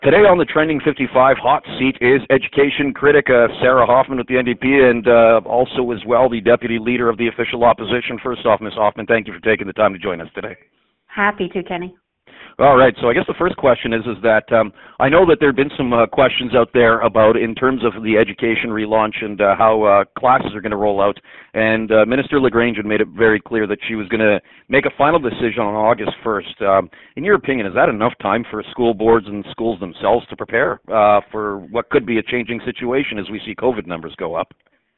Today on the Trending 55 hot seat is education critic Sarah Hoffman with the NDP and also as well the deputy leader of the official opposition. First off, Ms. Hoffman, thank you for taking the time to join us today. Happy to, Kenny. All right, so I guess the first question is that I know that there have been some questions out there about in terms of the education relaunch and how classes are going to roll out, and Minister LaGrange had made it very clear that she was going to make a final decision on August 1st. In your opinion, is that enough time for school boards and schools themselves to prepare for what could be a changing situation as we see COVID numbers go up?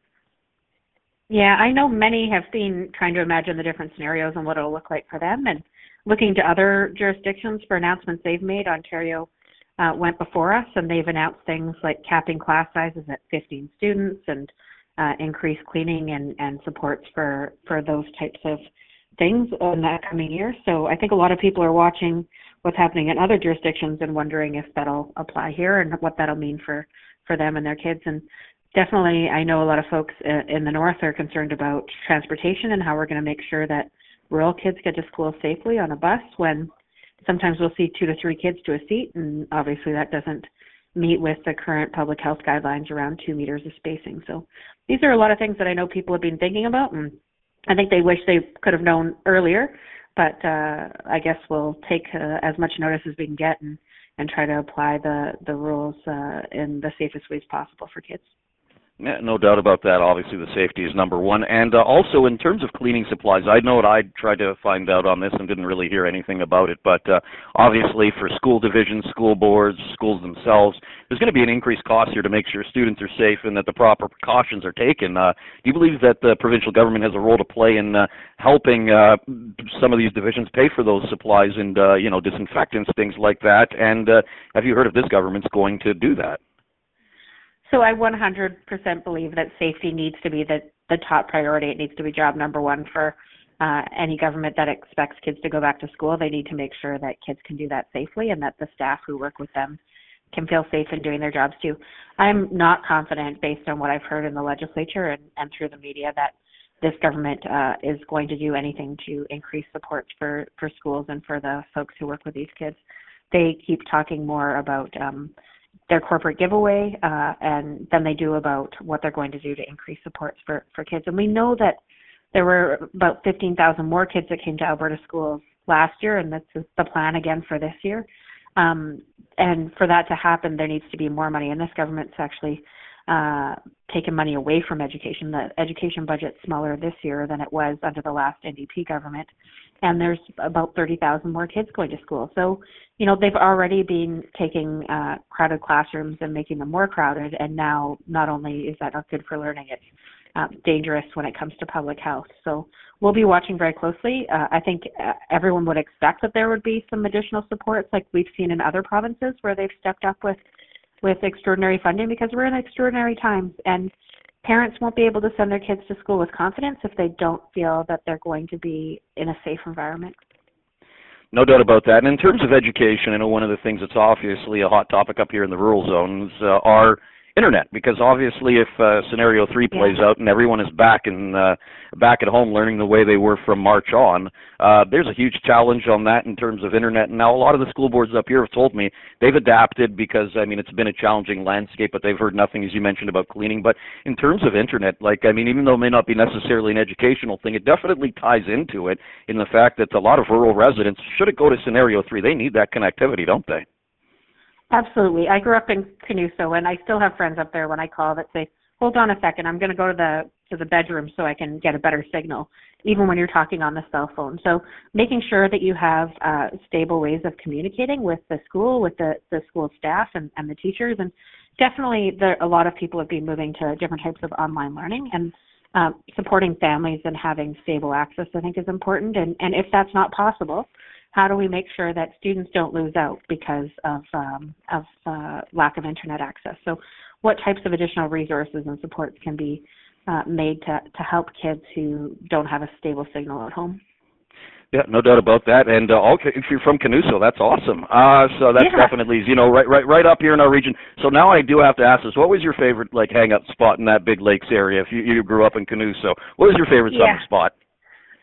Yeah, I know many have been trying to imagine the different scenarios and what it'll look like for them, and looking to other jurisdictions for announcements they've made. Ontario went before us, and they've announced things like capping class sizes at 15 students and increased cleaning and supports for those types of things in that coming year. So I think a lot of people are watching what's happening in other jurisdictions and wondering if that'll apply here and what that'll mean for them and their kids. And definitely, I know a lot of folks in the north are concerned about transportation and how we're going to make sure that rural kids get to school safely on a bus when sometimes we'll see 2 to 3 kids to a seat, and obviously that doesn't meet with the current public health guidelines around 2 meters of spacing. So these are a lot of things that I know people have been thinking about, and I think they wish they could have known earlier, but I guess we'll take as much notice as we can get and try to apply the rules in the safest ways possible for kids. Yeah, no doubt about that. Obviously, the safety is number one. And also, in terms of cleaning supplies, I know what I tried to find out on this and didn't really hear anything about it. But obviously, for school divisions, school boards, schools themselves, there's going to be an increased cost here to make sure students are safe and that the proper precautions are taken. Do you believe that the provincial government has a role to play in helping some of these divisions pay for those supplies and, disinfectants, things like that? And have you heard if this government's going to do that? So I 100% believe that safety needs to be the top priority. It needs to be job number one for any government that expects kids to go back to school. They need to make sure that kids can do that safely and that the staff who work with them can feel safe in doing their jobs too. I'm not confident, based on what I've heard in the legislature and through the media, that this government is going to do anything to increase support for schools and for the folks who work with these kids. They keep talking more about their corporate giveaway and than they do about what they're going to do to increase supports for kids. And we know that there were about 15,000 more kids that came to Alberta schools last year, and that's the plan again for this year. And for that to happen, there needs to be more money. And this government's actually taken money away from education. The education budget's smaller this year than it was under the last NDP government. And there's about 30,000 more kids going to school. So, they've already been taking crowded classrooms and making them more crowded. And now not only is that not good for learning, it's dangerous when it comes to public health. So we'll be watching very closely. I think everyone would expect that there would be some additional supports like we've seen in other provinces where they've stepped up with extraordinary funding, because we're in extraordinary times. And parents won't be able to send their kids to school with confidence if they don't feel that they're going to be in a safe environment. No doubt about that. And in terms of education, I know one of the things that's obviously a hot topic up here in the rural zones are internet, because obviously if scenario 3 plays out and everyone is back at home learning the way they were from March on, there's a huge challenge on that in terms of internet. And now a lot of the school boards up here have told me they've adapted because, it's been a challenging landscape, but they've heard nothing, as you mentioned, about cleaning. But in terms of internet, even though it may not be necessarily an educational thing, it definitely ties into it in the fact that a lot of rural residents, should it go to scenario 3, they need that connectivity, don't they? Absolutely. I grew up in Canuso, and I still have friends up there when I call that say, hold on a second, I'm going to go to the bedroom so I can get a better signal, even when you're talking on the cell phone. So making sure that you have stable ways of communicating with the school, with the school staff and the teachers. And definitely a lot of people have been moving to different types of online learning, and supporting families and having stable access, I think, is important. And if that's not possible, how do we make sure that students don't lose out because of lack of internet access? So what types of additional resources and supports can be made to help kids who don't have a stable signal at home? Yeah, no doubt about that. And if you're from Canuso, that's awesome. So that's definitely, right up here in our region. So now I do have to ask this: what was your favorite hang-up spot in that Big Lakes area? If you grew up in Canuso, what was your favorite summer spot?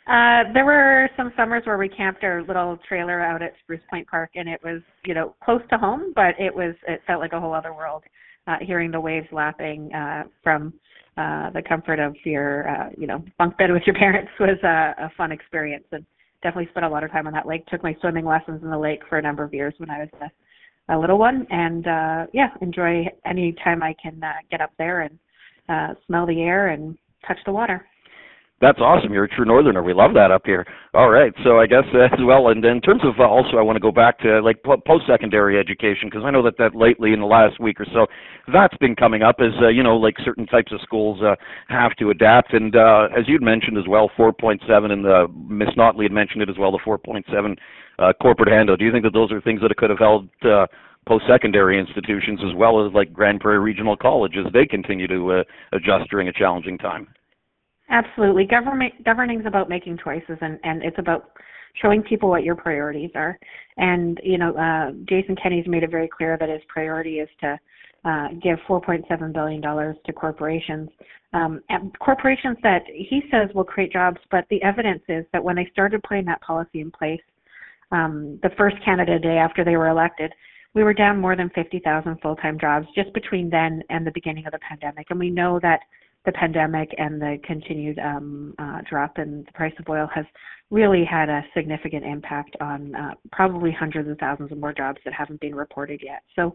There were some summers where we camped our little trailer out at Spruce Point Park, and it was, close to home, but it felt like a whole other world. Hearing the waves lapping from the comfort of your, bunk bed with your parents was a fun experience, and definitely spent a lot of time on that lake. Took my swimming lessons in the lake for a number of years when I was a little one, and enjoy any time I can get up there and smell the air and touch the water. That's awesome. You're a true northerner. We love that up here. All right. So I guess as well, and in terms of also, I want to go back to like post-secondary education, because I know that lately in the last week or so, that's been coming up as, like certain types of schools have to adapt. And as you'd mentioned as well, 4.7, and Miss Notley had mentioned it as well, the 4.7 corporate handout. Do you think that those are things that could have helped post-secondary institutions as well as like Grand Prairie Regional College as they continue to adjust during a challenging time? Absolutely. Governing is about making choices, and it's about showing people what your priorities are. And, Jason Kenney's made it very clear that his priority is to give $4.7 billion to corporations. And corporations that he says will create jobs, but the evidence is that when they started putting that policy in place, the first Canada Day after they were elected, we were down more than 50,000 full-time jobs just between then and the beginning of the pandemic. And we know that the pandemic and the continued drop in the price of oil has really had a significant impact on probably hundreds of thousands of more jobs that haven't been reported yet. So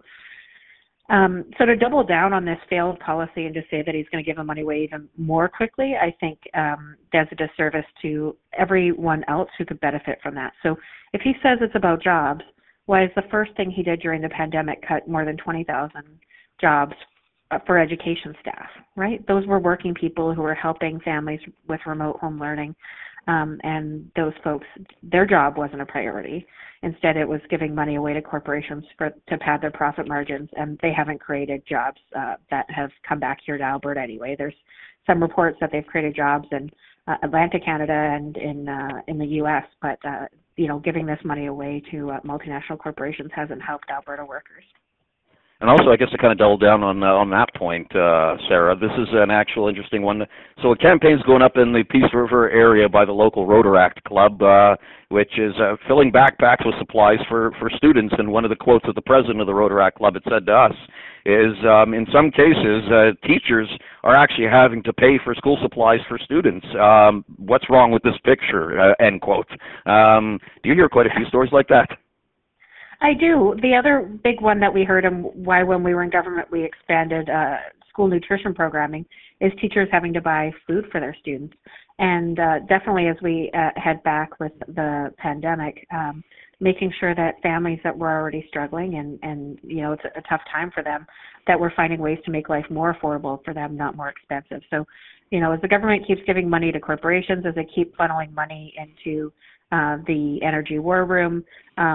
to double down on this failed policy and to say that he's going to give the money away even more quickly, I think does a disservice to everyone else who could benefit from that. So if he says it's about jobs, why is the first thing he did during the pandemic cut more than 20,000 jobs for education staff, right? Those were working people who were helping families with remote home learning, and those folks, their job wasn't a priority. Instead, it was giving money away to corporations to pad their profit margins, and they haven't created jobs that have come back here to Alberta anyway. There's some reports that they've created jobs in Atlantic Canada and in the U.S., but giving this money away to multinational corporations hasn't helped Alberta workers. And also, I guess to kind of double down on that point, Sarah, this is an actual interesting one. So a campaign's going up in the Peace River area by the local Rotaract Club, which is filling backpacks with supplies for students. And one of the quotes that the president of the Rotaract Club had said to us is, in some cases, teachers are actually having to pay for school supplies for students. What's wrong with this picture? End quote. Do you hear quite a few stories like that? I do. The other big one that we heard, and why when we were in government we expanded school nutrition programming, is teachers having to buy food for their students. And definitely as we head back with the pandemic, making sure that families that were already struggling and it's a tough time for them, that we're finding ways to make life more affordable for them, not more expensive. So, as the government keeps giving money to corporations, as they keep funneling money into the energy war room,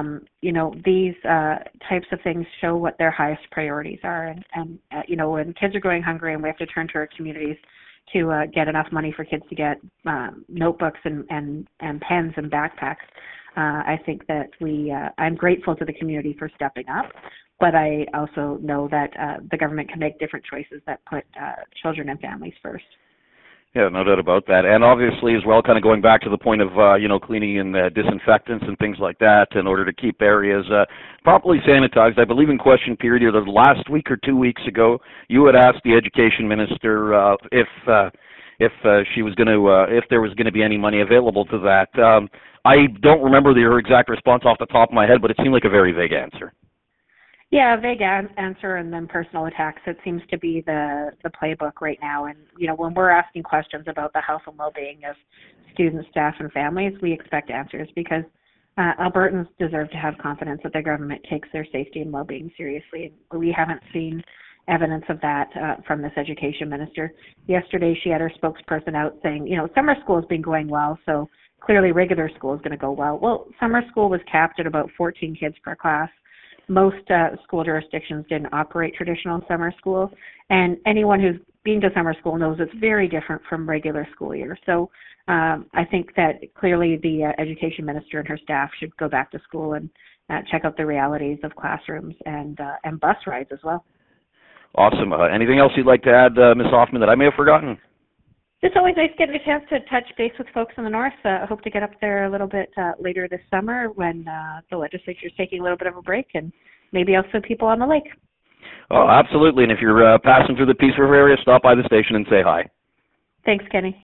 these types of things show what their highest priorities are. And when kids are going hungry and we have to turn to our communities to get enough money for kids to get notebooks and pens and backpacks, I think that I'm grateful to the community for stepping up, but I also know that the government can make different choices that put children and families first. Yeah, no doubt about that. And obviously as well, kind of going back to the point of, cleaning and disinfectants and things like that in order to keep areas properly sanitized. I believe in question period, either last week or 2 weeks ago, you had asked the education minister if she was going to, if there was going to be any money available to that. I don't remember her exact response off the top of my head, but it seemed like a very vague answer. Yeah, a vague answer and then personal attacks. It seems to be the playbook right now. And, when we're asking questions about the health and well-being of students, staff, and families, we expect answers because Albertans deserve to have confidence that the government takes their safety and well-being seriously. We haven't seen evidence of that from this education minister. Yesterday, she had her spokesperson out saying, summer school has been going well, so clearly regular school is going to go well. Well, summer school was capped at about 14 kids per class. Most school jurisdictions didn't operate traditional summer school, and anyone who's been to summer school knows it's very different from regular school year. So I think that clearly the education minister and her staff should go back to school and check out the realities of classrooms and bus rides as well. Awesome. Anything else you'd like to add, Ms. Hoffman, that I may have forgotten? It's always nice getting a chance to touch base with folks in the north. I hope to get up there a little bit later this summer when the legislature is taking a little bit of a break, and maybe also people on the lake. Oh, absolutely. And if you're passing through the Peace River area, stop by the station and say hi. Thanks, Kenny.